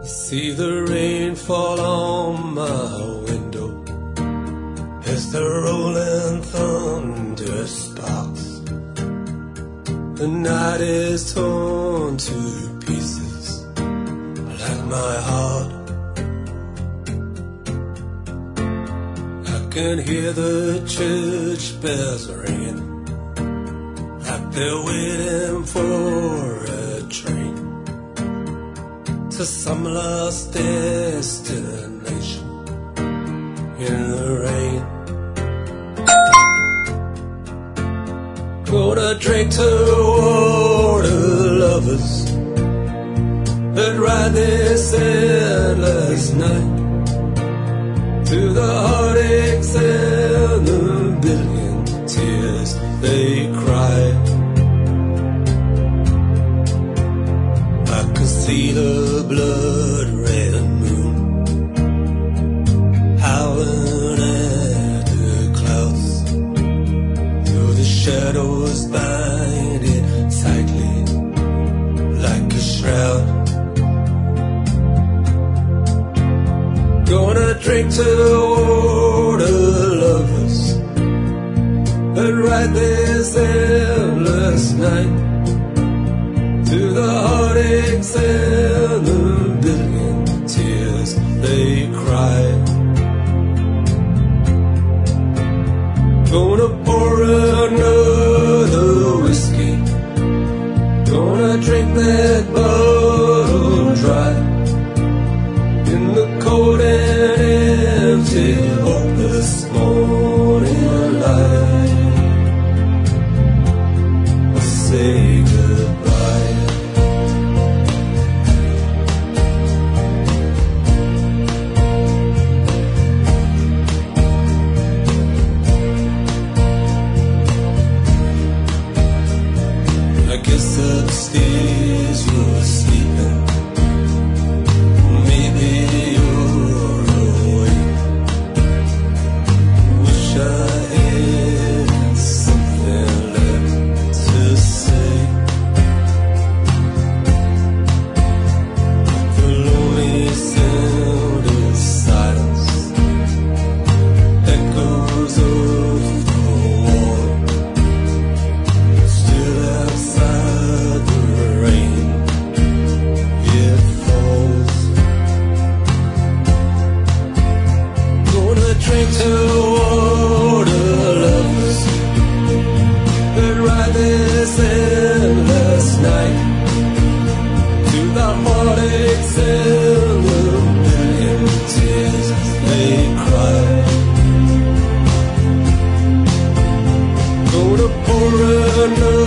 See the rain fall on my window as the rolling thunder sparks. The night is torn to pieces like my heart. I can hear the church bells ringing like they're waiting for a train to some lost destination in the rain. Gonna drink to water lovers that ride this endless night, through the heartaches and the billion tears they cry. I can see the blood-red moon howling at the clouds, through the shadows bind it tightly like a shroud. Gonna drink to water lovers that ride this endless night, through the heartaches and the billion tears they cry. Gonna pour another whiskey, gonna drink that bottle dry, in the cold and empty, hopeless morning light. I'll say goodbye. I guess upstairs you're sleeping, maybe you're awake. Wish I had something left to say. The lonely sound of silence echoes of the war, still outside the rain it falls. Gonna drink to water lovers that ride this endless night, through the heartaches and the billion tears they cry. Gonna pour another